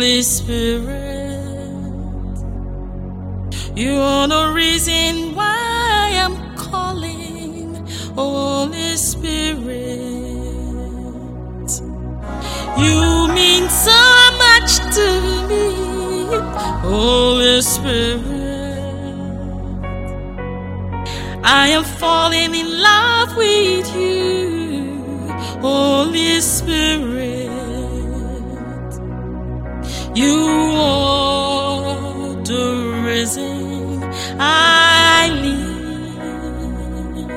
Holy Spirit, you are the reason why I'm calling. Holy Spirit, you mean so much to me. Holy Spirit, I am falling in love with you. Holy Spirit, you are the reason I live.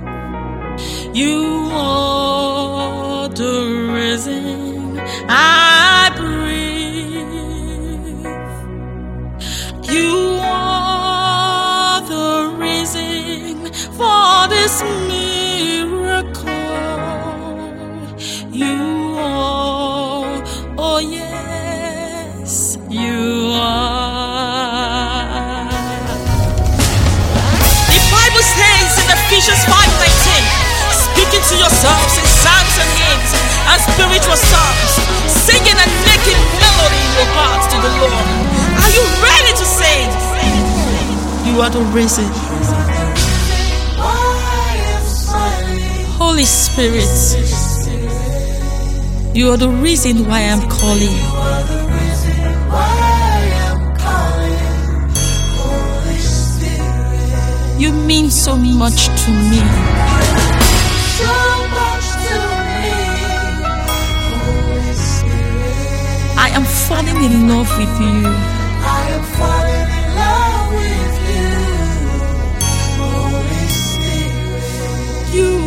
You are the reason I breathe. You are the reason for this miracle. You are, oh yes, you are. The Bible says in Ephesians 5:19, speaking to yourselves in psalms and hymns and spiritual songs, singing and making melody in your hearts to the Lord. Are you ready to sing? You are the reason. Holy Spirit, you are the reason why I'm calling. You mean so much to me. I am falling in love with you. I am falling in love with you, Holy Spirit. You